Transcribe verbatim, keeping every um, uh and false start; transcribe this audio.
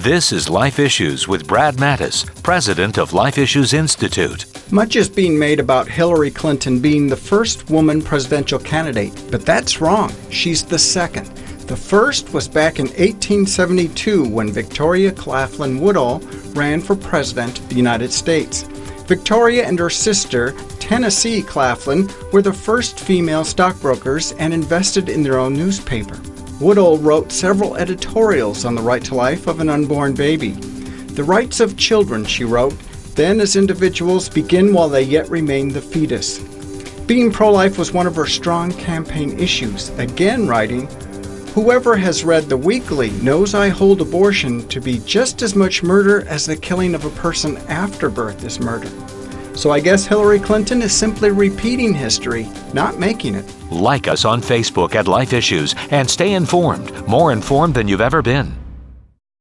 This is Life Issues with Brad Mattis, president of Life Issues Institute. Much is being made about Hillary Clinton being the first woman presidential candidate, but that's wrong. She's the second. The first was back in eighteen seventy-two when Victoria Claflin Woodhull ran for president of the United States. Victoria and her sister, Tennessee Claflin, were the first female stockbrokers and invested in their own newspaper. Woodhull wrote several editorials on the right to life of an unborn baby. The rights of children, she wrote, then as individuals begin while they yet remain the fetus. Being pro-life was one of her strong campaign issues, again writing, "Whoever has read The Weekly knows I hold abortion to be just as much murder as the killing of a person after birth is murder." So I guess Hillary Clinton is simply repeating history, not making it. Like us on Facebook at Life Issues and stay informed, more informed than you've ever been.